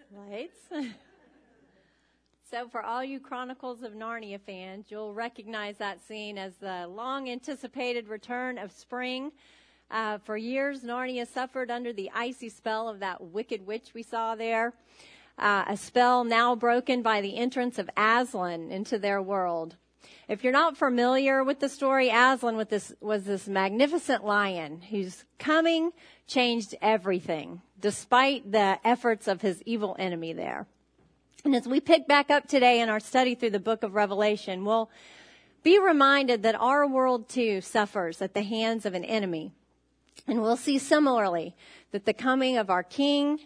Lights. So for all you Chronicles of Narnia fans, you'll recognize that scene as the long-anticipated return of spring. For years, Narnia suffered under the icy spell of that wicked witch we saw there. A spell now broken by the entrance of Aslan into their world. If you're not familiar with the story, Aslan was this magnificent lion whose coming changed everything, despite the efforts of his evil enemy there. And as we pick back up today in our study through the book of Revelation, we'll be reminded that our world too suffers at the hands of an enemy. And we'll see similarly that the coming of our King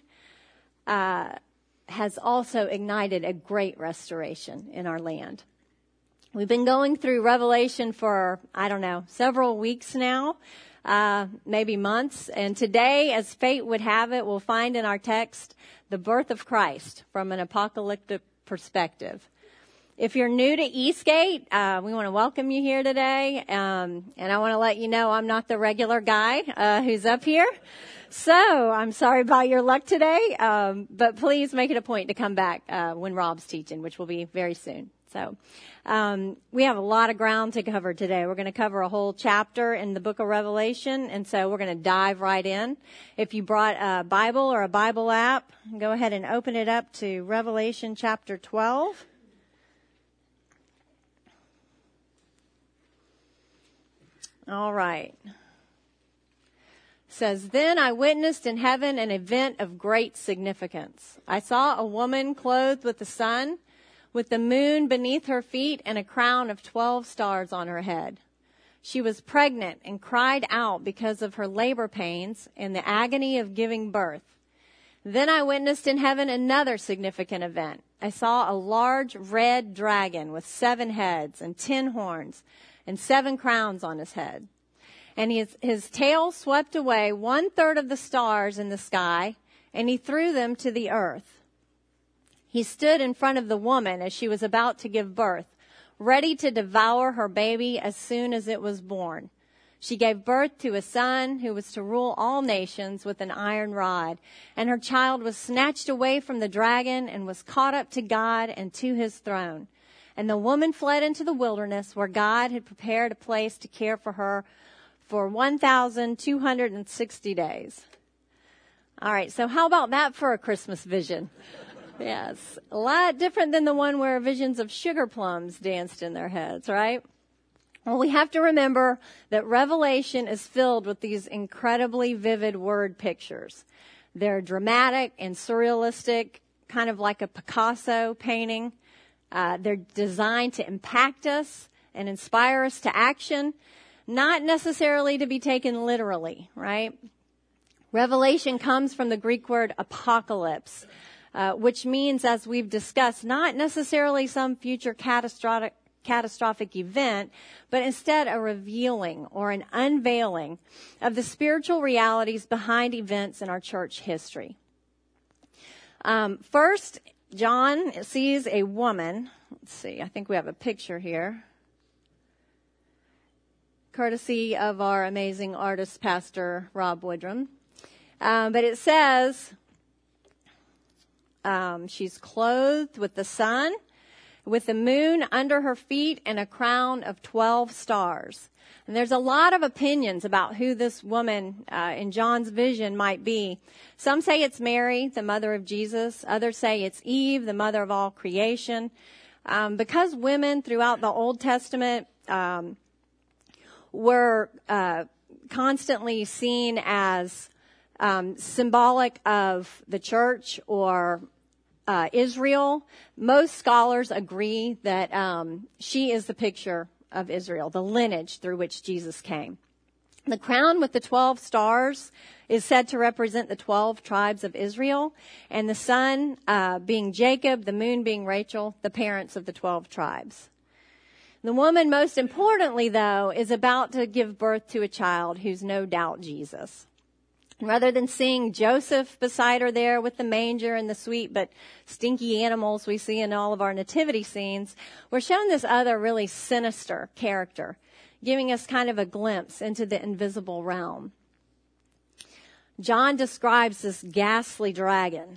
has also ignited a great restoration in our land. We've been going through Revelation for, several weeks now, maybe months. And today, as fate would have it, we'll find in our text the birth of Christ from an apocalyptic perspective. If you're new to Eastgate, we want to welcome you here today. And I want to let you know I'm not the regular guy who's up here. So I'm sorry about your luck today, but please make it a point to come back when Rob's teaching, which will be very soon. So we have a lot of ground to cover today. We're going to cover a whole chapter in the book of Revelation, and so we're going to dive right in. If you brought a Bible or a Bible app, go ahead and open it up to Revelation chapter 12. All right. It says, "Then I witnessed in heaven an event of great significance. I saw a woman clothed with the sun, with the moon beneath her feet and a crown of 12 stars on her head. She was pregnant and cried out because of her labor pains and the agony of giving birth. Then I witnessed in heaven another significant event. I saw a large red dragon with 7 heads and 10 horns and 7 crowns on his head. And his tail swept away 1/3 of the stars in the sky, and he threw them to the earth. He stood in front of the woman as she was about to give birth, ready to devour her baby as soon as it was born. She gave birth to a son who was to rule all nations with an iron rod, and her child was snatched away from the dragon and was caught up to God and to his throne. And the woman fled into the wilderness where God had prepared a place to care for her for 1,260 days. All right, so how about that for a Christmas vision? Yes, a lot different than the one where visions of sugar plums danced in their heads, right? Well, we have to remember that Revelation is filled with these incredibly vivid word pictures. They're dramatic and surrealistic, kind of like a Picasso painting. They're designed to impact us and inspire us to action, not necessarily to be taken literally, right? Revelation comes from the Greek word apocalypse, which means, as we've discussed, not necessarily some future catastrophic event, but instead a revealing or an unveiling of the spiritual realities behind events in our church history. First, John sees a woman. Let's see, I think we have a picture here, courtesy of our amazing artist, Pastor Rob Woodrum. But it says she's clothed with the sun, with the moon under her feet, and a crown of 12 stars. And there's a lot of opinions about who this woman in John's vision might be. Some say it's Mary, the mother of Jesus. Others say it's Eve, the mother of all creation. Because women throughout the Old Testament were constantly seen as symbolic of the church or Israel, most scholars agree that she is the picture of Israel, the lineage through which Jesus came. The crown with the 12 stars is said to represent the 12 tribes of Israel, and the sun being Jacob, the moon being Rachel, the parents of the 12 tribes. The woman, most importantly, though, is about to give birth to a child who's no doubt Jesus. Rather than seeing Joseph beside her there with the manger and the sweet but stinky animals we see in all of our nativity scenes, we're shown this other really sinister character, giving us kind of a glimpse into the invisible realm. John describes this ghastly dragon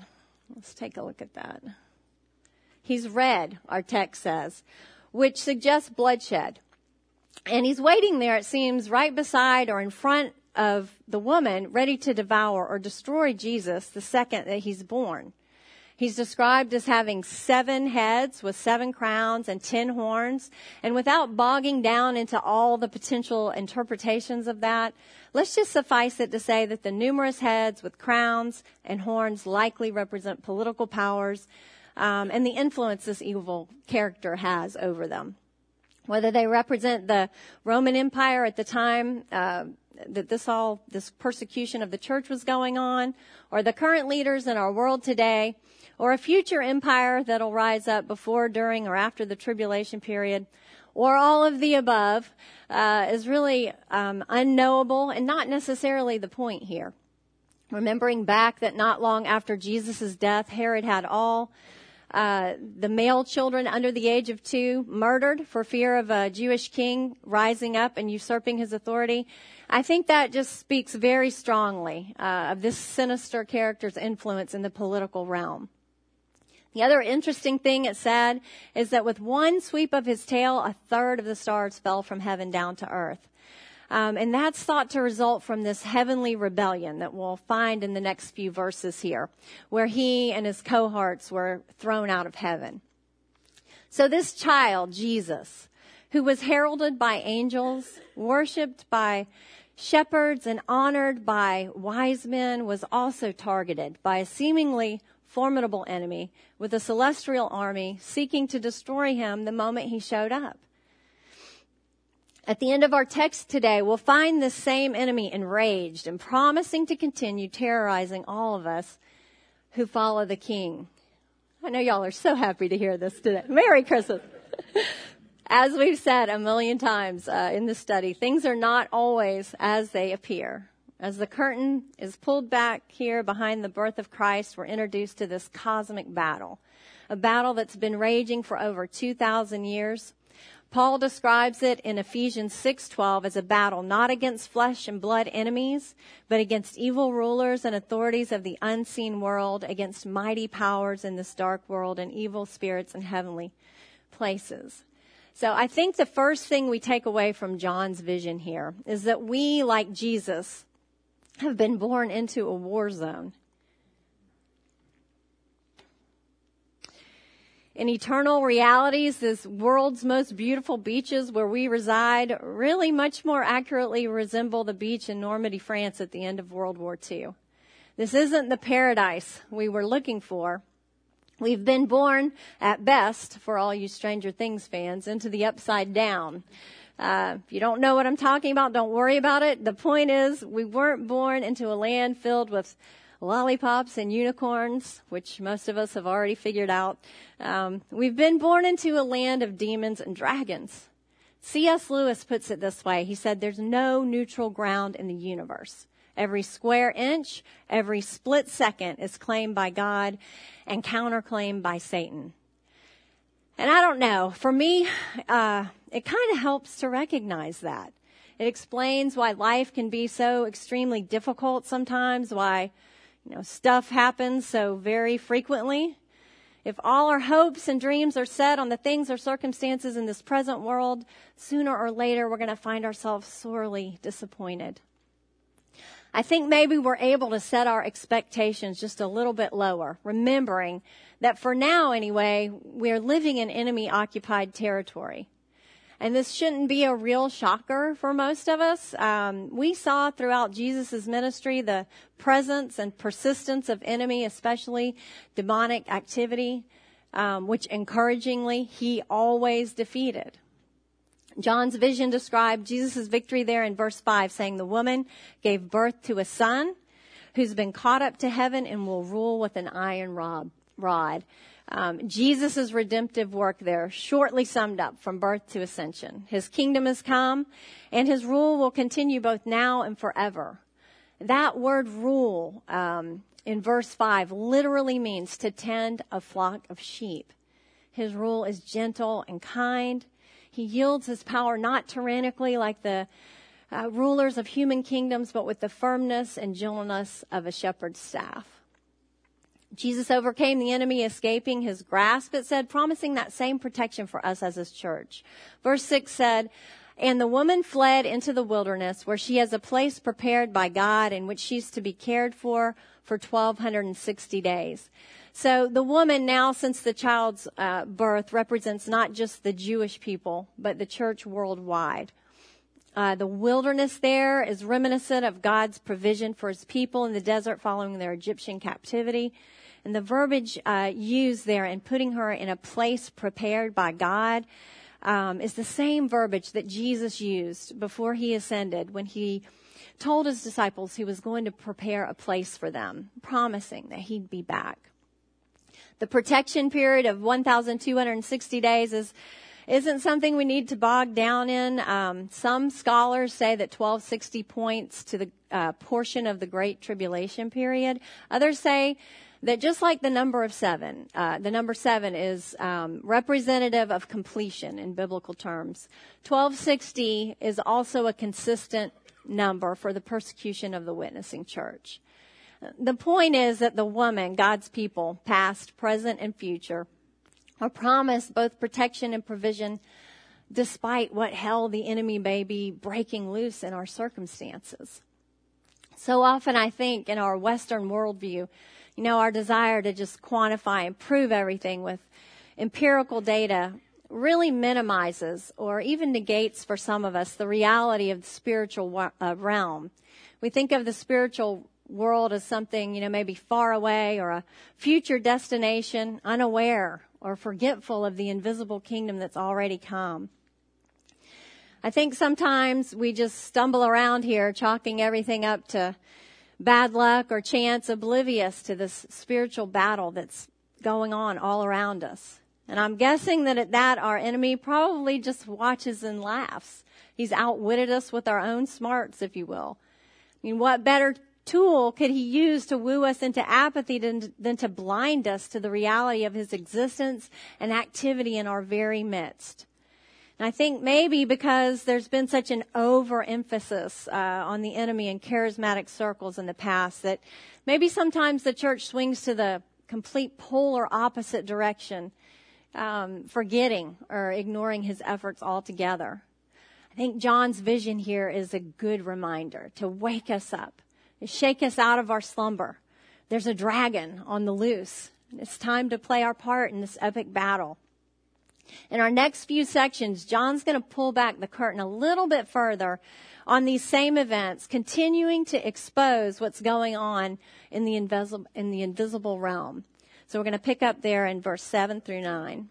Let's take a look at that. He's red, our text says, which suggests bloodshed. And he's waiting there, it seems, right beside or in front of the woman, ready to devour or destroy Jesus the second that he's born. He's described as having 7 heads with 7 crowns and 10 horns. And without bogging down into all the potential interpretations of that, let's just suffice it to say that the numerous heads with crowns and horns likely represent political powers and the influence this evil character has over them. Whether they represent the Roman Empire at the time that this persecution of the church was going on, or the current leaders in our world today, or a future empire that'll rise up before, during, or after the tribulation period, or all of the above, is really unknowable and not necessarily the point here. Remembering back that not long after Jesus' death, Herod had all the male children under the age of 2 murdered for fear of a Jewish king rising up and usurping his authority. I think that just speaks very strongly of this sinister character's influence in the political realm. The other interesting thing it said is that with one sweep of his tail, 1/3 of the stars fell from heaven down to earth. And that's thought to result from this heavenly rebellion that we'll find in the next few verses here, where he and his cohorts were thrown out of heaven. So this child, Jesus, who was heralded by angels, worshipped by shepherds, and honored by wise men, was also targeted by a seemingly formidable enemy with a celestial army seeking to destroy him the moment he showed up. At the end of our text today, we'll find this same enemy enraged and promising to continue terrorizing all of us who follow the King. I know y'all are so happy to hear this today. Merry Christmas. As we've said a million times in this study, things are not always as they appear. As the curtain is pulled back here behind the birth of Christ, we're introduced to this cosmic battle, a battle that's been raging for over 2,000 years. Paul describes it in Ephesians 6:12 as a battle not against flesh and blood enemies, but against evil rulers and authorities of the unseen world, against mighty powers in this dark world and evil spirits in heavenly places. So I think the first thing we take away from John's vision here is that we, like Jesus, have been born into a war zone. In eternal realities, this world's most beautiful beaches where we reside really much more accurately resemble the beach in Normandy, France at the end of World War II. This isn't the paradise we were looking for. We've been born, at best, for all you Stranger Things fans, into the upside down. If you don't know what I'm talking about, don't worry about it. The point is, we weren't born into a land filled with lollipops and unicorns, which most of us have already figured out. We've been born into a land of demons and dragons. C.S. Lewis puts it this way. He said, there's no neutral ground in the universe. Every square inch, every split second is claimed by God and counterclaimed by Satan. And I don't know, for me, it kind of helps to recognize that. It explains why life can be so extremely difficult sometimes, why, stuff happens so very frequently. If all our hopes and dreams are set on the things or circumstances in this present world, sooner or later we're going to find ourselves sorely disappointed. I think maybe we're able to set our expectations just a little bit lower, remembering that for now anyway, we're living in enemy-occupied territory. And this shouldn't be a real shocker for most of us. We saw throughout Jesus' ministry the presence and persistence of enemy, especially demonic activity, which encouragingly he always defeated. John's vision described Jesus' victory there in verse 5, saying the woman gave birth to a son who's been caught up to heaven and will rule with an iron rod. Jesus' redemptive work there shortly summed up from birth to ascension. His kingdom has come and his rule will continue both now and forever. That word rule in verse 5 literally means to tend a flock of sheep. His rule is gentle and kind. He yields his power not tyrannically like the rulers of human kingdoms, but with the firmness and gentleness of a shepherd's staff. Jesus overcame the enemy, escaping his grasp, it said, promising that same protection for us as his church. Verse 6 said, and the woman fled into the wilderness, where she has a place prepared by God in which she's to be cared for 1,260 days. So the woman now, since the child's birth, represents not just the Jewish people, but the church worldwide. The wilderness there is reminiscent of God's provision for his people in the desert following their Egyptian captivity. And the verbiage used there in putting her in a place prepared by God is the same verbiage that Jesus used before he ascended when he told his disciples he was going to prepare a place for them, promising that he'd be back. The protection period of 1,260 days isn't something we need to bog down in. Some scholars say that 1260 points to the portion of the Great Tribulation period. Others say that just like the number 7 is representative of completion in biblical terms. 1260 is also a consistent number for the persecution of the witnessing church. The point is that the woman, God's people, past, present, and future, are promised both protection and provision despite what hell the enemy may be breaking loose in our circumstances. So often I think in our Western worldview, our desire to just quantify and prove everything with empirical data really minimizes or even negates for some of us the reality of the spiritual realm. We think of the spiritual world as something, maybe far away or a future destination, unaware or forgetful of the invisible kingdom that's already come. I think sometimes we just stumble around here chalking everything up to bad luck or chance, oblivious to this spiritual battle that's going on all around us. And I'm guessing that at that, our enemy probably just watches and laughs. He's outwitted us with our own smarts, if you will. What better tool could he use to woo us into apathy than to blind us to the reality of his existence and activity in our very midst? And I think maybe because there's been such an overemphasis on the enemy in charismatic circles in the past that maybe sometimes the church swings to the complete polar opposite direction, forgetting or ignoring his efforts altogether. I think John's vision here is a good reminder to wake us up, to shake us out of our slumber. There's a dragon on the loose. It's time to play our part in this epic battle. In our next few sections, John's going to pull back the curtain a little bit further on these same events, continuing to expose what's going on in the invisible realm. So we're going to pick up there in verse 7 through 9.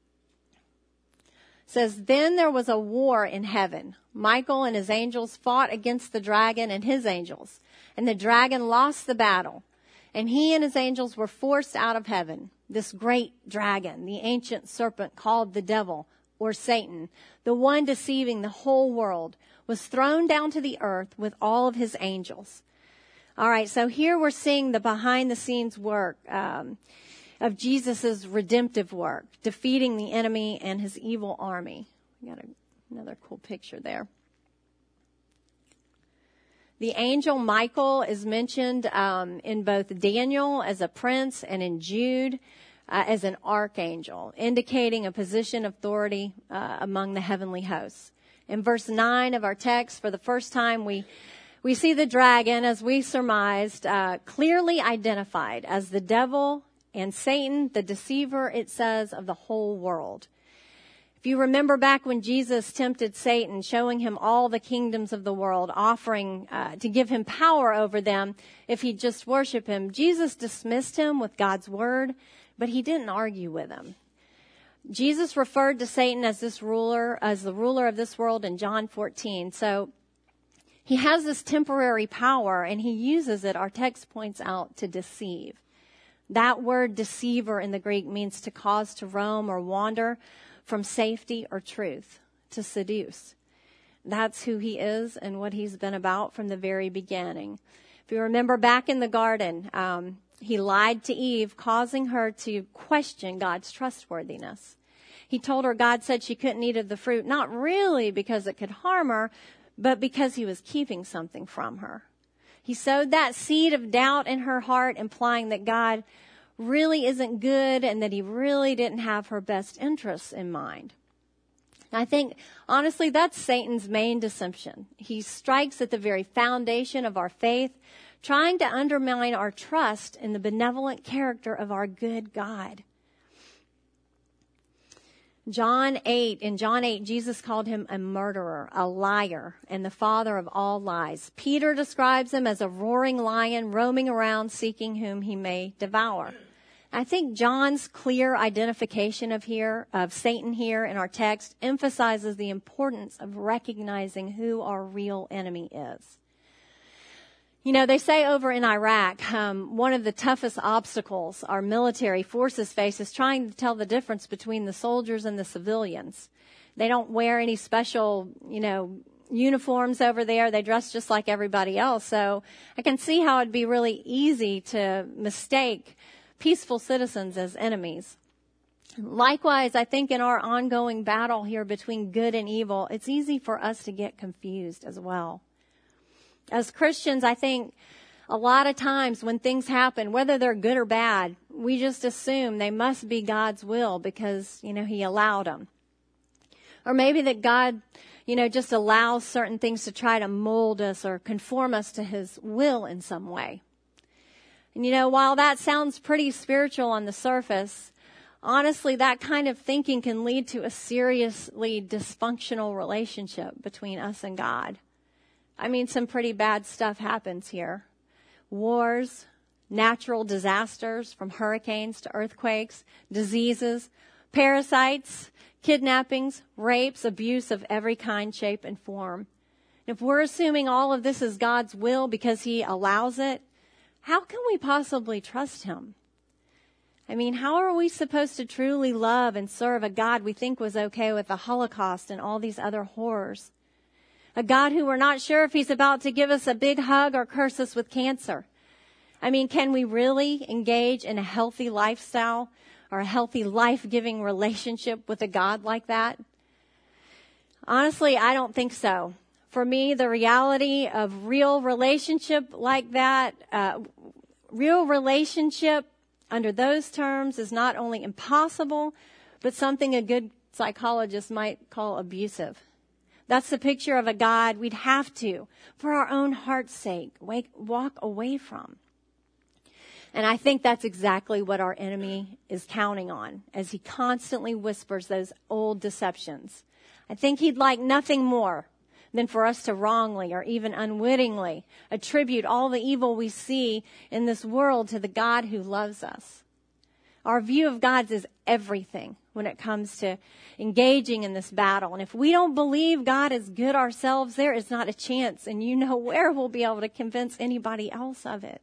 It says, then there was a war in heaven. Michael and his angels fought against the dragon and his angels, and the dragon lost the battle, and he and his angels were forced out of heaven. This great dragon, the ancient serpent called the devil or Satan, the one deceiving the whole world, was thrown down to the earth with all of his angels. All right, so here we're seeing the behind the scenes work of Jesus' redemptive work, defeating the enemy and his evil army. We got another cool picture there. The angel Michael is mentioned in both Daniel as a prince and in Jude as an archangel, indicating a position of authority among the heavenly hosts. In verse 9 of our text, for the first time, we see the dragon, as we surmised, clearly identified as the devil and Satan, the deceiver, it says, of the whole world. If you remember back when Jesus tempted Satan, showing him all the kingdoms of the world, offering to give him power over them if he'd just worship him, Jesus dismissed him with God's word, but he didn't argue with him. Jesus referred to Satan as the ruler of this world in John 14. So he has this temporary power, and he uses it, our text points out, to deceive. That word deceiver in the Greek means to cause to roam or wander from safety or truth, to seduce. That's who he is and what he's been about from the very beginning. If you remember back in the garden, he lied to Eve, causing her to question God's trustworthiness. He told her God said she couldn't eat of the fruit, not really because it could harm her, but because he was keeping something from her. He sowed that seed of doubt in her heart, implying that God really isn't good and that he really didn't have her best interests in mind. And I think, honestly, that's Satan's main deception. He strikes at the very foundation of our faith, trying to undermine our trust in the benevolent character of our good God. In John 8, Jesus called him a murderer, a liar, and the father of all lies. Peter describes him as a roaring lion roaming around seeking whom he may devour. I think John's clear identification of Satan here in our text emphasizes the importance of recognizing who our real enemy is. You know, they say over in Iraq, one of the toughest obstacles our military forces face is trying to tell the difference between the soldiers and the civilians. They don't wear any special, uniforms over there. They dress just like everybody else. So I can see how it'd be really easy to mistake peaceful citizens as enemies. Likewise, I think in our ongoing battle here between good and evil, it's easy for us to get confused as well. As Christians, I think a lot of times when things happen, whether they're good or bad, we just assume they must be God's will because, he allowed them. Or maybe that God, just allows certain things to try to mold us or conform us to his will in some way. And while that sounds pretty spiritual on the surface, honestly, that kind of thinking can lead to a seriously dysfunctional relationship between us and God. I mean, some pretty bad stuff happens here. Wars, natural disasters from hurricanes to earthquakes, diseases, parasites, kidnappings, rapes, abuse of every kind, shape, and form. If we're assuming all of this is God's will because he allows it, how can we possibly trust him? I mean, how are we supposed to truly love and serve a God we think was okay with the Holocaust and all these other horrors? A God who we're not sure if he's about to give us a big hug or curse us with cancer. I mean, can we really engage in a healthy lifestyle or a healthy life-giving relationship with a God like that? Honestly, I don't think so. For me, the reality of real relationship like that, real relationship under those terms is not only impossible, but something a good psychologist might call abusive. That's the picture of a God we'd have to, for our own heart's sake, walk away from. And I think that's exactly what our enemy is counting on as he constantly whispers those old deceptions. I think he'd like nothing more than for us to wrongly or even unwittingly attribute all the evil we see in this world to the God who loves us. Our view of God is everything when it comes to engaging in this battle. And if we don't believe God is good ourselves, there is not a chance, and where we'll be able to convince anybody else of it.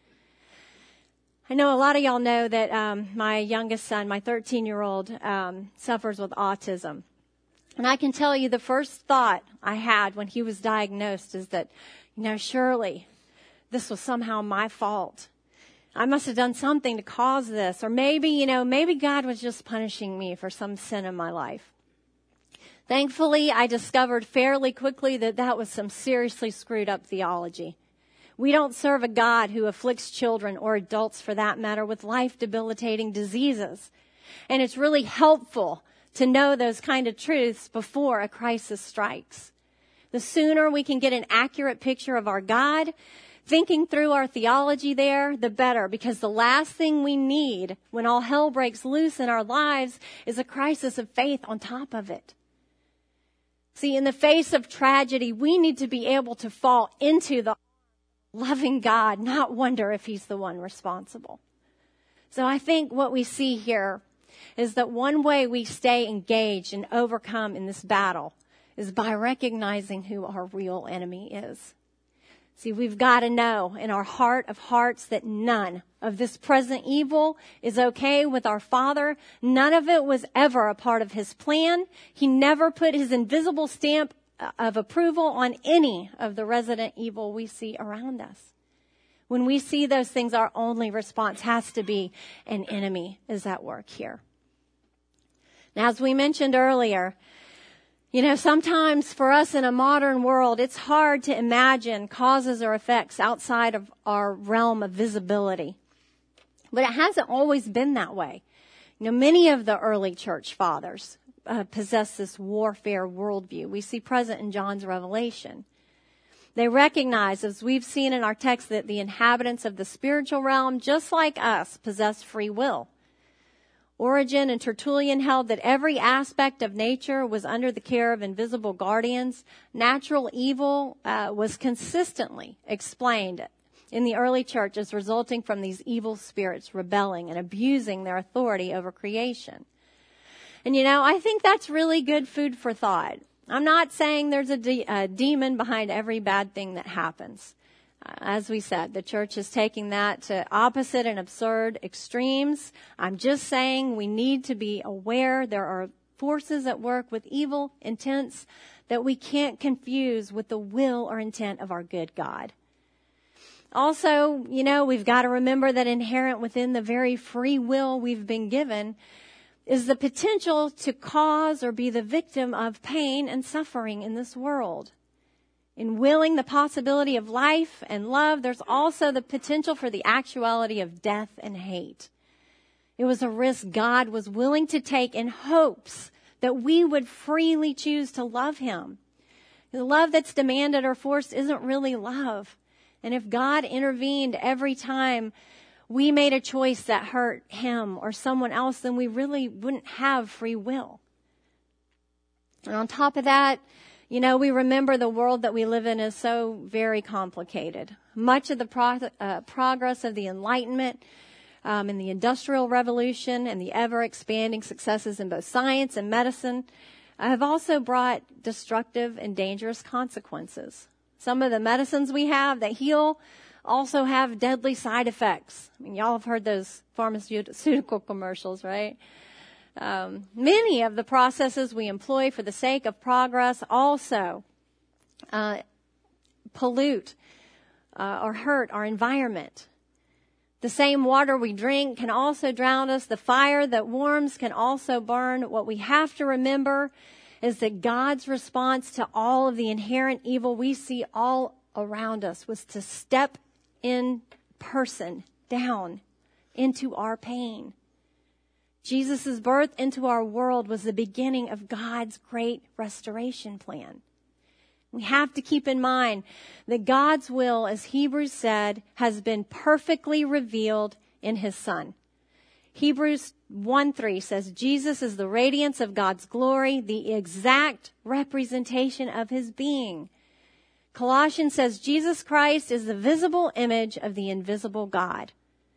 I know a lot of y'all know that my youngest son, my 13-year-old, suffers with autism. And I can tell you the first thought I had when he was diagnosed is that, surely this was somehow my fault. I must have done something to cause this. Or maybe God was just punishing me for some sin in my life. Thankfully, I discovered fairly quickly that was some seriously screwed up theology. We don't serve a God who afflicts children or adults for that matter with life-debilitating diseases. And it's really helpful to know those kind of truths before a crisis strikes. The sooner we can get an accurate picture of our God, thinking through our theology there, the better, because the last thing we need when all hell breaks loose in our lives is a crisis of faith on top of it. See, in the face of tragedy, we need to be able to fall into the loving God, not wonder if he's the one responsible. So I think what we see here is that one way we stay engaged and overcome in this battle is by recognizing who our real enemy is. See, we've got to know in our heart of hearts that none of this present evil is okay with our Father. None of it was ever a part of his plan. He never put his invisible stamp of approval on any of the resident evil we see around us. When we see those things, our only response has to be an enemy is at work here. Now, as we mentioned earlier, sometimes for us in a modern world, it's hard to imagine causes or effects outside of our realm of visibility. But it hasn't always been that way. Many of the early church fathers possess this warfare worldview we see present in John's Revelation. They recognize, as we've seen in our text, that the inhabitants of the spiritual realm, just like us, possess free will. Origen and Tertullian held that every aspect of nature was under the care of invisible guardians. Natural evil was consistently explained in the early church as resulting from these evil spirits rebelling and abusing their authority over creation. And I think that's really good food for thought. I'm not saying there's a demon behind every bad thing that happens. As we said, the church is taking that to opposite and absurd extremes. I'm just saying we need to be aware there are forces at work with evil intents that we can't confuse with the will or intent of our good God. Also, we've got to remember that inherent within the very free will we've been given is the potential to cause or be the victim of pain and suffering in this world. In willing the possibility of life and love, there's also the potential for the actuality of death and hate. It was a risk God was willing to take in hopes that we would freely choose to love Him. The love that's demanded or forced isn't really love. And if God intervened every time we made a choice that hurt Him or someone else, then we really wouldn't have free will. And on top of that, we remember the world that we live in is so very complicated. Much of the progress of the Enlightenment and the Industrial Revolution and the ever-expanding successes in both science and medicine have also brought destructive and dangerous consequences. Some of the medicines we have that heal also have deadly side effects. Y'all have heard those pharmaceutical commercials, right? Many of the processes we employ for the sake of progress also pollute or hurt our environment. The same water we drink can also drown us. The fire that warms can also burn. What we have to remember is that God's response to all of the inherent evil we see all around us was to step in person down into our pain. Jesus' birth into our world was the beginning of God's great restoration plan. We have to keep in mind that God's will, as Hebrews said, has been perfectly revealed in His Son. Hebrews 1:3 says, Jesus is the radiance of God's glory, the exact representation of His being. Colossians says, Jesus Christ is the visible image of the invisible God.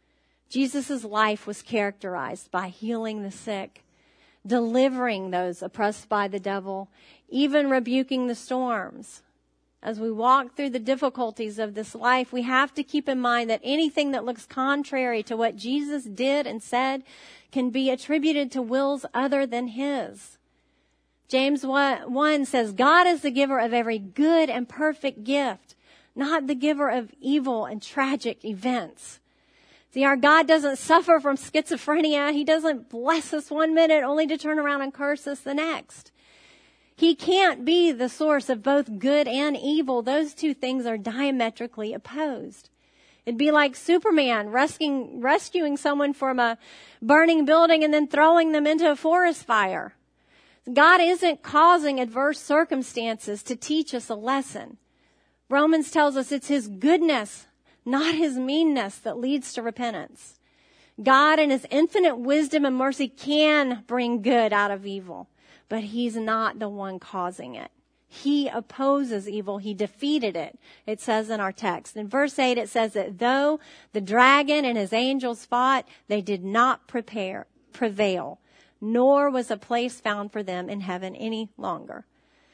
Jesus' life was characterized by healing the sick, delivering those oppressed by the devil, even rebuking the storms. As we walk through the difficulties of this life, we have to keep in mind that anything that looks contrary to what Jesus did and said can be attributed to wills other than His. James 1 says, God is the giver of every good and perfect gift, not the giver of evil and tragic events. See, our God doesn't suffer from schizophrenia. He doesn't bless us one minute only to turn around and curse us the next. He can't be the source of both good and evil. Those two things are diametrically opposed. It'd be like Superman rescuing someone from a burning building and then throwing them into a forest fire. God isn't causing adverse circumstances to teach us a lesson. Romans tells us it's His goodness, not His meanness, that leads to repentance. God in His infinite wisdom and mercy can bring good out of evil, but He's not the one causing it. He opposes evil. He defeated it, it says in our text. In verse 8, it says that though the dragon and his angels fought, they did not prevail, nor was a place found for them in heaven any longer.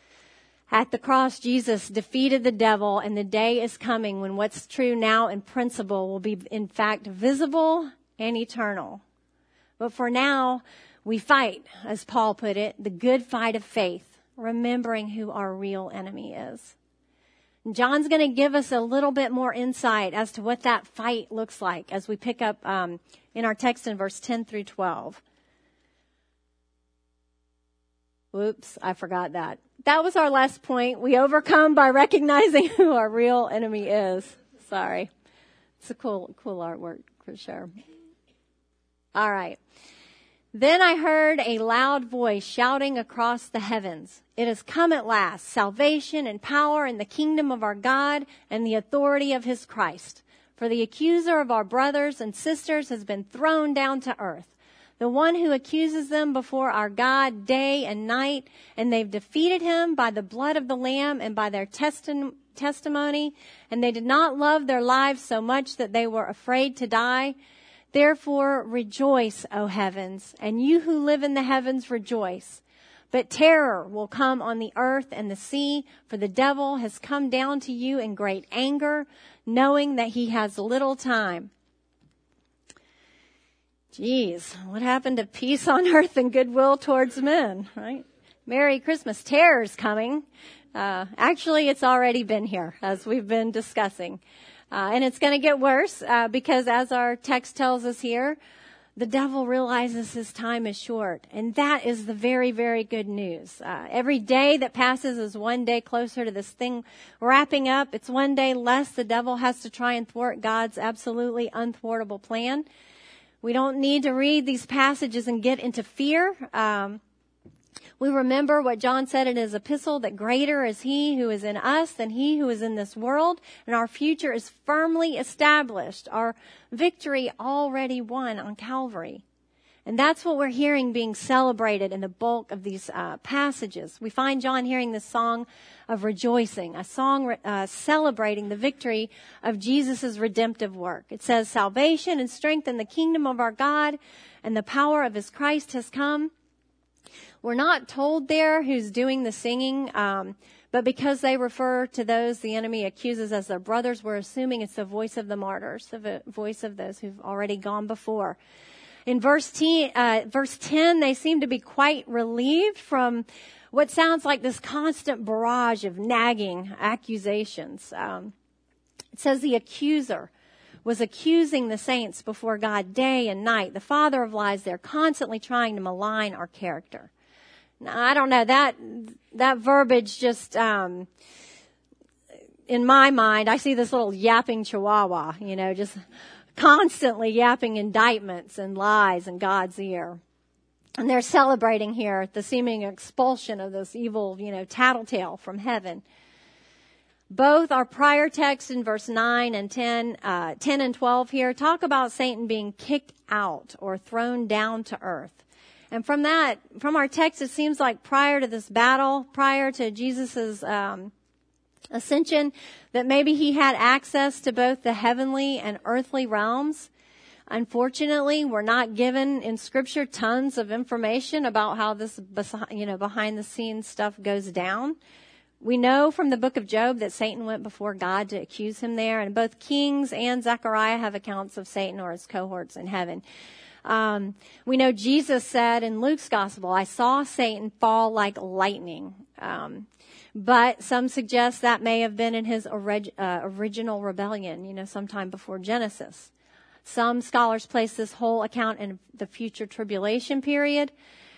At the cross, Jesus defeated the devil, and the day is coming when what's true now in principle will be, in fact, visible and eternal. But for now, we fight, as Paul put it, the good fight of faith, remembering who our real enemy is. And John's going to give us a little bit more insight as to what that fight looks like as we pick up in our text in verse 10 through 12. Whoops, I forgot that. That was our last point. We overcome by recognizing who our real enemy is. Sorry. It's a cool artwork for sure. All right. Then I heard a loud voice shouting across the heavens, "It has come at last, salvation and power in the kingdom of our God and the authority of his Christ. For the accuser of our brothers and sisters has been thrown down to earth, the one who accuses them before our God day and night, and they've defeated him by the blood of the Lamb and by their testimony, and they did not love their lives so much that they were afraid to die. Therefore rejoice, O heavens, and you who live in the heavens rejoice. But terror will come on the earth and the sea, for the devil has come down to you in great anger, knowing that he has little time." Geez, what happened to peace on earth and goodwill towards men, right? Merry Christmas. Terror's coming. Actually, it's already been here, as we've been discussing. And it's going to get worse because, as our text tells us here, the devil realizes his time is short. And that is the very, very good news. Every day that passes is one day closer to this thing wrapping up. It's one day less the devil has to try and thwart God's absolutely unthwartable plan. We don't need to read these passages and get into fear. We remember what John said in his epistle, that greater is he who is in us than he who is in this world, and our future is firmly established, our victory already won on Calvary. And that's what we're hearing being celebrated in the bulk of these passages. We find John hearing this song of rejoicing, a song celebrating the victory of Jesus' redemptive work. It says, "Salvation and strength in the kingdom of our God, and the power of his Christ has come." We're not told there who's doing the singing, but because they refer to those the enemy accuses as their brothers, we're assuming it's the voice of the martyrs, the voice of those who've already gone before. In verse 10, they seem to be quite relieved from what sounds like this constant barrage of nagging accusations. It says the accuser was accusing the saints before God day and night. The father of lies, they're constantly trying to malign our character. Now, I don't know, that verbiage just, in my mind, I see this little yapping chihuahua, just constantly yapping indictments and lies in God's ear. And they're celebrating here the seeming expulsion of this evil, tattletale from heaven. Both our prior texts in verse 9 and 10 and 12 here talk about Satan being kicked out or thrown down to earth. And from our text, it seems like prior to this battle, prior to Jesus' ascension, that maybe he had access to both the heavenly and earthly realms. Unfortunately, we're not given in Scripture tons of information about how this, behind the scenes stuff goes down. We know from the book of Job that Satan went before God to accuse him there, and both Kings and Zechariah have accounts of Satan or his cohorts in heaven. We know Jesus said in Luke's gospel, "I saw Satan fall like lightning." But some suggest that may have been in his original rebellion, sometime before Genesis. Some scholars place this whole account in the future tribulation period.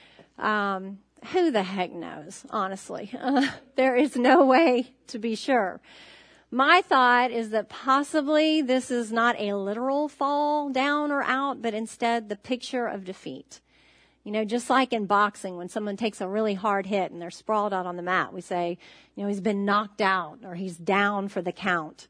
Who the heck knows, honestly? There is no way to be sure. My thought is that possibly this is not a literal fall down or out, but instead the picture of defeat. Just like in boxing, when someone takes a really hard hit and they're sprawled out on the mat, we say, he's been knocked out or he's down for the count.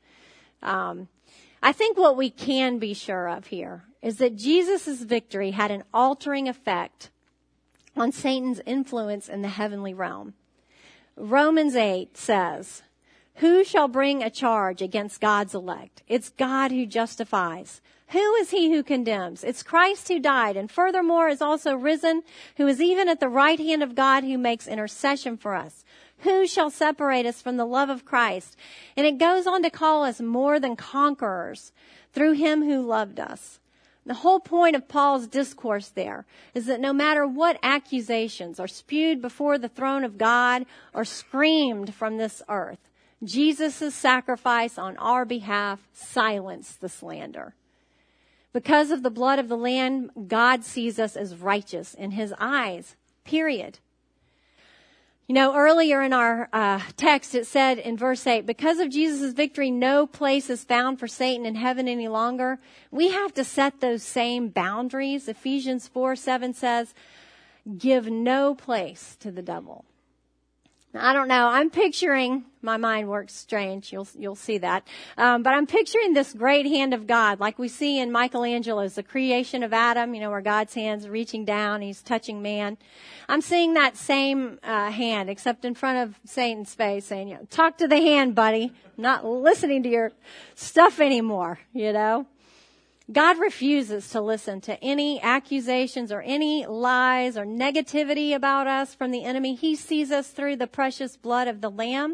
I think what we can be sure of here is that Jesus' victory had an altering effect on Satan's influence in the heavenly realm. Romans 8 says, "Who shall bring a charge against God's elect? It's God who justifies. Who is he who condemns? It's Christ who died and furthermore is also risen, who is even at the right hand of God, who makes intercession for us. Who shall separate us from the love of Christ?" And it goes on to call us more than conquerors through him who loved us. The whole point of Paul's discourse there is that no matter what accusations are spewed before the throne of God or screamed from this earth, Jesus' sacrifice on our behalf silenced the slander. Because of the blood of the Lamb, God sees us as righteous in his eyes, period. Earlier in our text, it said in verse 8, because of Jesus' victory, no place is found for Satan in heaven any longer. We have to set those same boundaries. Ephesians 4:7 says, give no place to the devil. Now, I don't know. I'm picturing, my mind works strange. You'll see that. But I'm picturing this great hand of God, like we see in Michelangelo's The Creation of Adam, where God's hand's reaching down, he's touching man. I'm seeing that same hand, except in front of Satan's face, saying, talk to the hand, buddy. I'm not listening to your stuff anymore, God refuses to listen to any accusations or any lies or negativity about us from the enemy. He sees us through the precious blood of the Lamb,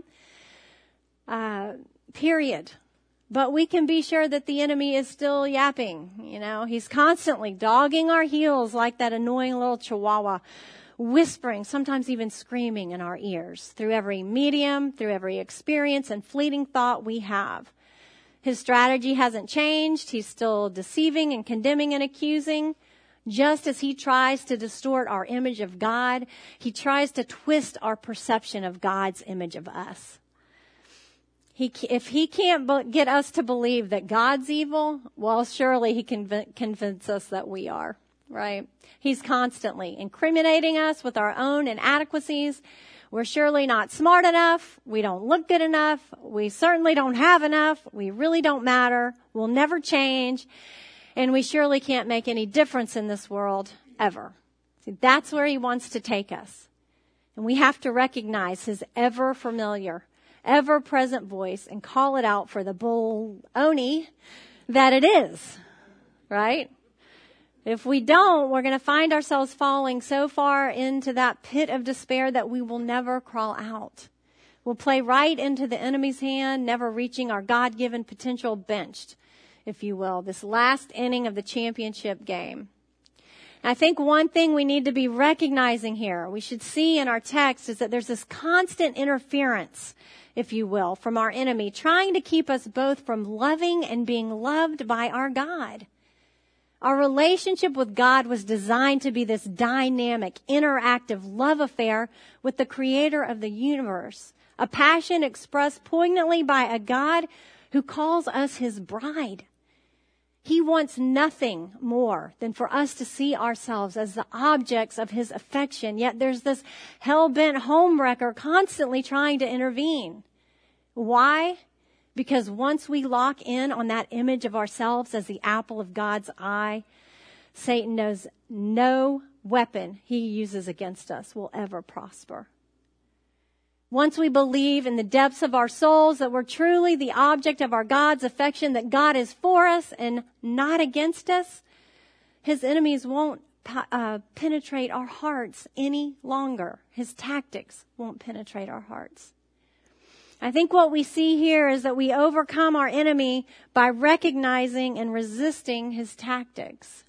period. But we can be sure that the enemy is still yapping. He's constantly dogging our heels like that annoying little chihuahua, whispering, sometimes even screaming in our ears through every medium, through every experience and fleeting thought we have. His strategy hasn't changed. He's still deceiving and condemning and accusing. Just as he tries to distort our image of God, he tries to twist our perception of God's image of us. If he can't get us to believe that God's evil, well, surely he can convince us that we are, right? He's constantly incriminating us with our own inadequacies. We're surely not smart enough. We don't look good enough. We certainly don't have enough. We really don't matter. We'll never change. And we surely can't make any difference in this world ever. See, that's where he wants to take us. And we have to recognize his ever familiar, ever present voice and call it out for the baloney that it is. Right? If we don't, we're going to find ourselves falling so far into that pit of despair that we will never crawl out. We'll play right into the enemy's hand, never reaching our God-given potential benched, if you will, this last inning of the championship game. And I think one thing we need to be recognizing here, we should see in our text, is that there's this constant interference, if you will, from our enemy, trying to keep us both from loving and being loved by our God. Our relationship with God was designed to be this dynamic, interactive love affair with the creator of the universe, a passion expressed poignantly by a God who calls us his bride. He wants nothing more than for us to see ourselves as the objects of his affection, yet there's this hell-bent homewrecker constantly trying to intervene. Why? Because once we lock in on that image of ourselves as the apple of God's eye, Satan knows no weapon he uses against us will ever prosper. Once we believe in the depths of our souls that we're truly the object of our God's affection, that God is for us and not against us, his enemies won't penetrate our hearts any longer. His tactics won't penetrate our hearts. I think what we see here is that we overcome our enemy by recognizing and resisting his tactics.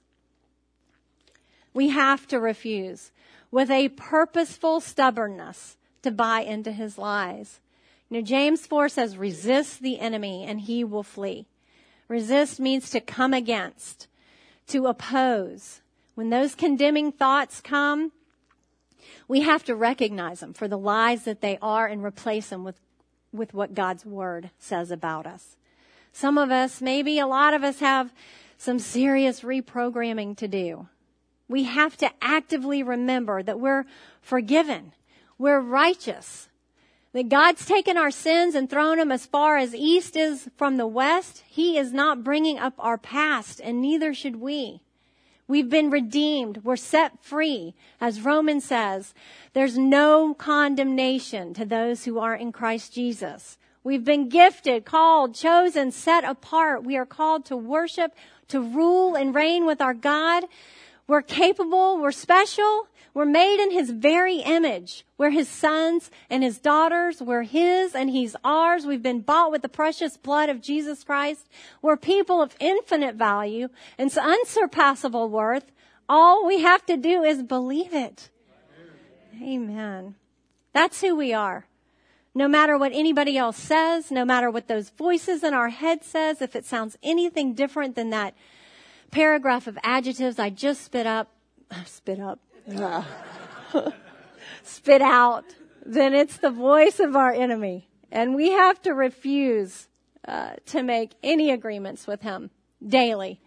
We have to refuse with a purposeful stubbornness to buy into his lies. James 4 says, resist the enemy and he will flee. Resist means to come against, to oppose. When those condemning thoughts come, we have to recognize them for the lies that they are and replace them with what God's word says about us. Some of us, maybe a lot of us, have some serious reprogramming to do. We have to actively remember that we're forgiven. We're righteous. That God's taken our sins and thrown them as far as east is from the west. He is not bringing up our past, and neither should we. We've been redeemed. We're set free. As Romans says, there's no condemnation to those who are in Christ Jesus. We've been gifted, called, chosen, set apart. We are called to worship, to rule and reign with our God. We're capable. We're special. We're made in his very image. We're his sons and his daughters. We're his and he's ours. We've been bought with the precious blood of Jesus Christ. We're people of infinite value and unsurpassable worth. All we have to do is believe it. Amen. That's who we are. No matter what anybody else says, no matter what those voices in our head says, if it sounds anything different than that paragraph of adjectives I just spit out then it's the voice of our enemy. And we have to refuse to make any agreements with him daily,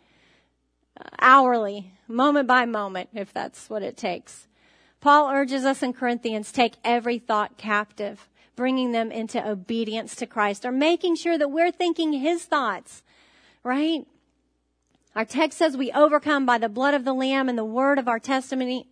hourly, moment by moment, if that's what it takes. Paul urges us in Corinthians, take every thought captive, bringing them into obedience to Christ, or making sure that we're thinking his thoughts, right? Our text says we overcome by the blood of the Lamb and the word of our testimony.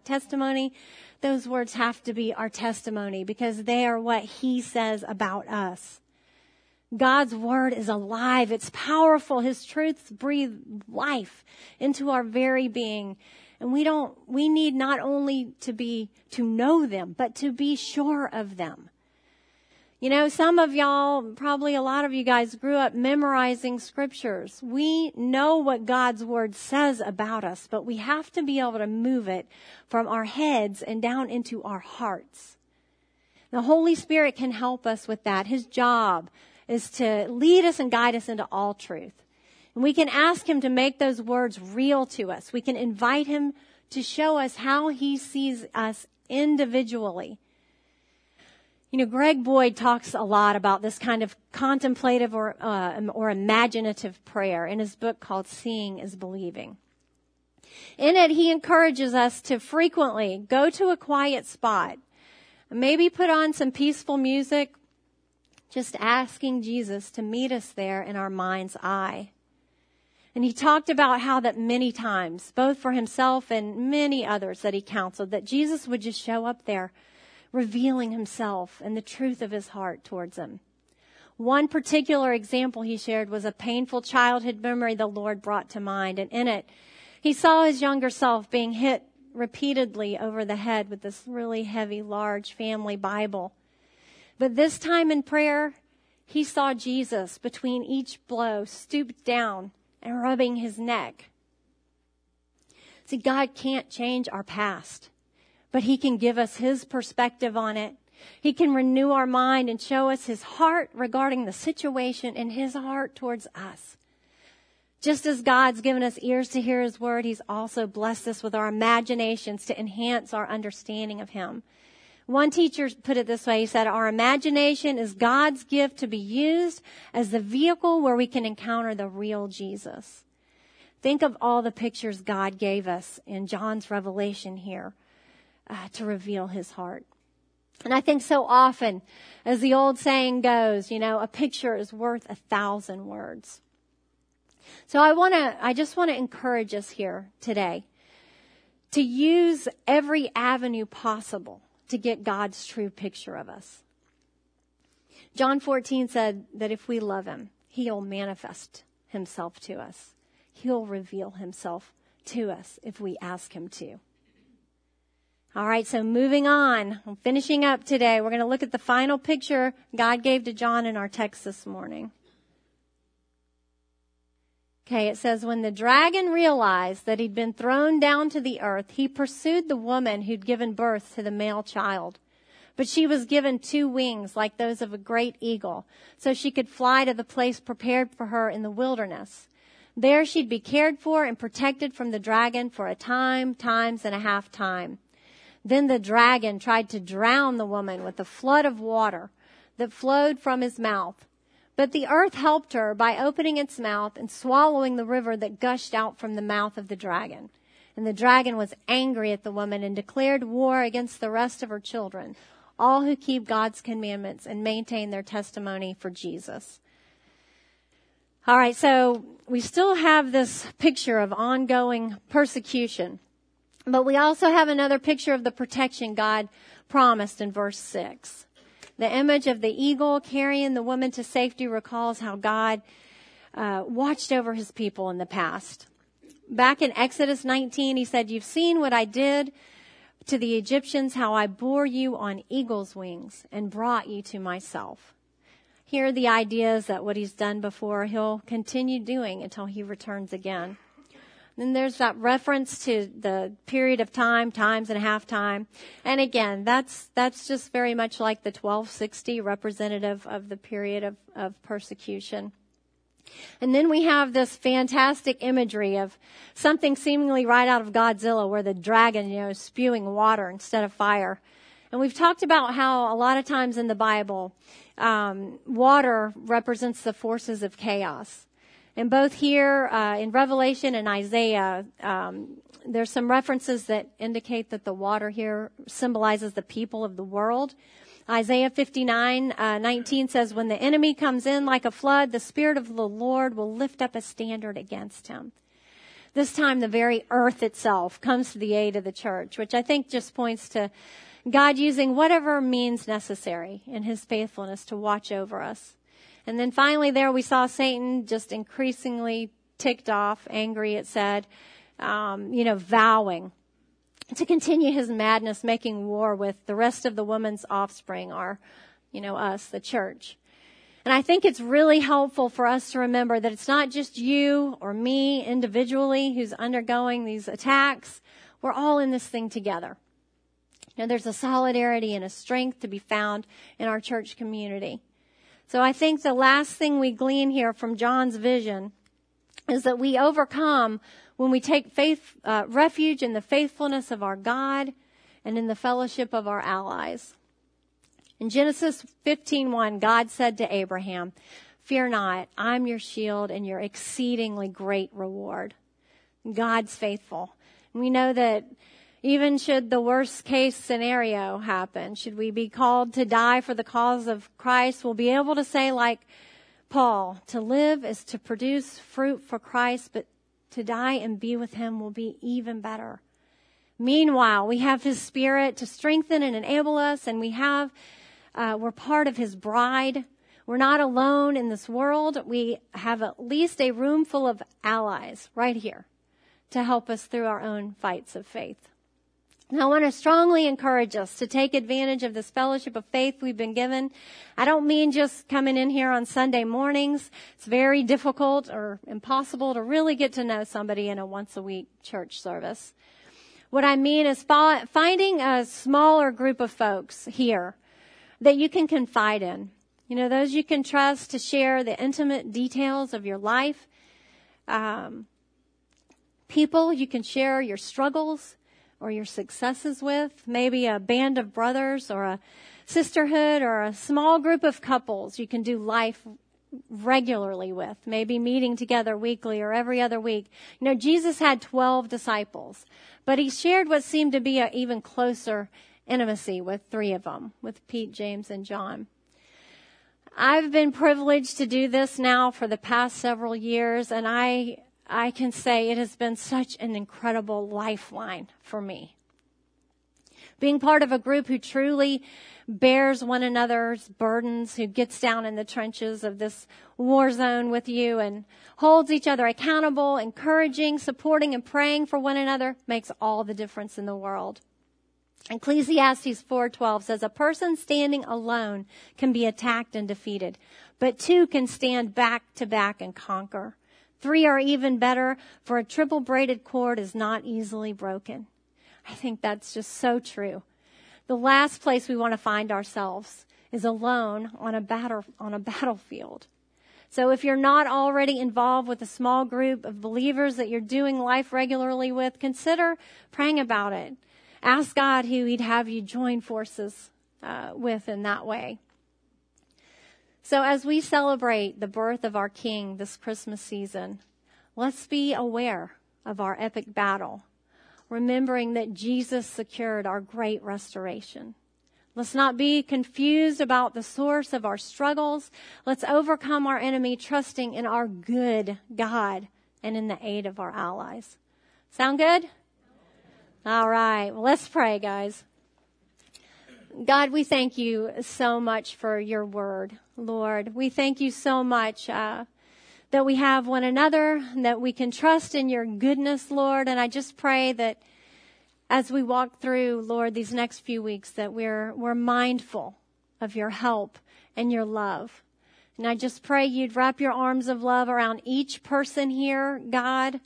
Those words have to be our testimony because they are what he says about us. God's word is alive. It's powerful. His truths breathe life into our very being. And we need not only to know them, but to be sure of them. You know, some of y'all, probably a lot of you guys grew up memorizing scriptures. We know what God's word says about us, but we have to be able to move it from our heads and down into our hearts. The Holy Spirit can help us with that. His job is to lead us and guide us into all truth. And we can ask him to make those words real to us. We can invite him to show us how he sees us individually. You know, Greg Boyd talks a lot about this kind of contemplative or imaginative prayer in his book called Seeing is Believing. In it, he encourages us to frequently go to a quiet spot, maybe put on some peaceful music, just asking Jesus to meet us there in our mind's eye. And he talked about how that many times, both for himself and many others that he counseled, that Jesus would just show up there revealing himself and the truth of his heart towards them. One particular example he shared was a painful childhood memory the Lord brought to mind. And in it, he saw his younger self being hit repeatedly over the head with this really heavy, large family Bible. But this time in prayer, he saw Jesus between each blow stooped down and rubbing his neck. See, God can't change our past, but he can give us his perspective on it. He can renew our mind and show us his heart regarding the situation and his heart towards us. Just as God's given us ears to hear his word, he's also blessed us with our imaginations to enhance our understanding of him. One teacher put it this way. He said, our imagination is God's gift to be used as the vehicle where we can encounter the real Jesus. Think of all the pictures God gave us in John's revelation here to reveal his heart. And I think so often, as the old saying goes, you know, a picture is worth 1,000 words. So I just want to encourage us here today to use every avenue possible to get God's true picture of us. John 14 said that if we love him, he'll manifest himself to us. He'll reveal himself to us if we ask him to. All right, so moving on, finishing up today, we're going to look at the final picture God gave to John in our text this morning. Okay, it says, when the dragon realized that he'd been thrown down to the earth, he pursued the woman who'd given birth to the male child. But she was given 2 wings like those of a great eagle, so she could fly to the place prepared for her in the wilderness. There she'd be cared for and protected from the dragon for a time, times and a half time. Then the dragon tried to drown the woman with a flood of water that flowed from his mouth. But the earth helped her by opening its mouth and swallowing the river that gushed out from the mouth of the dragon. And the dragon was angry at the woman and declared war against the rest of her children, all who keep God's commandments and maintain their testimony for Jesus. All right, so we still have this picture of ongoing persecution, but we also have another picture of the protection God promised in verse 6. The image of the eagle carrying the woman to safety recalls how God watched over his people in the past. Back in Exodus 19, he said, you've seen what I did to the Egyptians, how I bore you on eagle's wings and brought you to myself. Here the idea is that what he's done before, he'll continue doing until he returns again. Then there's that reference to the period of time, times and a half time. And again, that's just very much like the 1260, representative of the period of persecution. And then we have this fantastic imagery of something seemingly right out of Godzilla, where the dragon, is spewing water instead of fire. And we've talked about how a lot of times in the Bible, water represents the forces of chaos. And both here in Revelation and Isaiah, there's some references that indicate that the water here symbolizes the people of the world. Isaiah 59:19 says, when the enemy comes in like a flood, the Spirit of the Lord will lift up a standard against him. This time, the very earth itself comes to the aid of the church, which I think just points to God using whatever means necessary in his faithfulness to watch over us. And then finally there we saw Satan just increasingly ticked off, angry, it said, vowing to continue his madness, making war with the rest of the woman's offspring, us, the church. And I think it's really helpful for us to remember that it's not just you or me individually who's undergoing these attacks. We're all in this thing together. There's a solidarity and a strength to be found in our church community. So I think the last thing we glean here from John's vision is that we overcome when we take refuge in the faithfulness of our God and in the fellowship of our allies. In Genesis 15:1, God said to Abraham, "Fear not, I'm your shield and your exceedingly great reward." God's faithful. And we know that even should the worst case scenario happen, should we be called to die for the cause of Christ, we'll be able to say like Paul, to live is to produce fruit for Christ, but to die and be with him will be even better. Meanwhile, we have his Spirit to strengthen and enable us, and we're part of his bride. We're not alone in this world. We have at least a room full of allies right here to help us through our own fights of faith. Now, I want to strongly encourage us to take advantage of this fellowship of faith we've been given. I don't mean just coming in here on Sunday mornings. It's very difficult or impossible to really get to know somebody in a once-a-week church service. What I mean is finding a smaller group of folks here that you can confide in. Those you can trust to share the intimate details of your life. People you can share your struggles or your successes with, maybe a band of brothers or a sisterhood or a small group of couples you can do life regularly with, maybe meeting together weekly or every other week. Jesus had 12 disciples, but he shared what seemed to be an even closer intimacy with 3 of them, with Pete, James, and John. I've been privileged to do this now for the past several years, and I can say it has been such an incredible lifeline for me. Being part of a group who truly bears one another's burdens, who gets down in the trenches of this war zone with you and holds each other accountable, encouraging, supporting, and praying for one another makes all the difference in the world. Ecclesiastes 4:12 says, "A person standing alone can be attacked and defeated, but 2 can stand back to back and conquer. 3 are even better, for a triple braided cord is not easily broken." I think that's just so true. The last place we want to find ourselves is alone on a battlefield. So if you're not already involved with a small group of believers that you're doing life regularly with, consider praying about it. Ask God who he'd have you join forces with in that way. So as we celebrate the birth of our King this Christmas season, let's be aware of our epic battle, remembering that Jesus secured our great restoration. Let's not be confused about the source of our struggles. Let's overcome our enemy, trusting in our good God and in the aid of our allies. Sound good? All right. Well, let's pray, guys. God, we thank you so much for your word, Lord. We thank you so much that we have one another, that we can trust in your goodness, Lord. And I just pray that as we walk through, Lord, these next few weeks, that we're mindful of your help and your love. And I just pray you'd wrap your arms of love around each person here, God.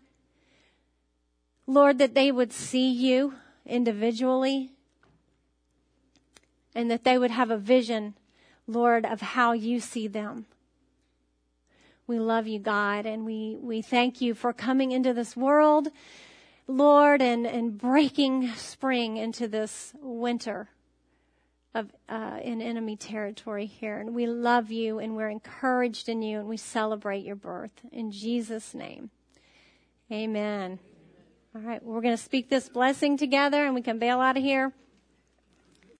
Lord, that they would see you individually and that they would have a vision, Lord, of how you see them. We love you, God, and we thank you for coming into this world, Lord, and breaking spring into this winter. in enemy territory here. And we love you, and we're encouraged in you, and we celebrate your birth. In Jesus' name, amen. All right, we're going to speak this blessing together, and we can bail out of here.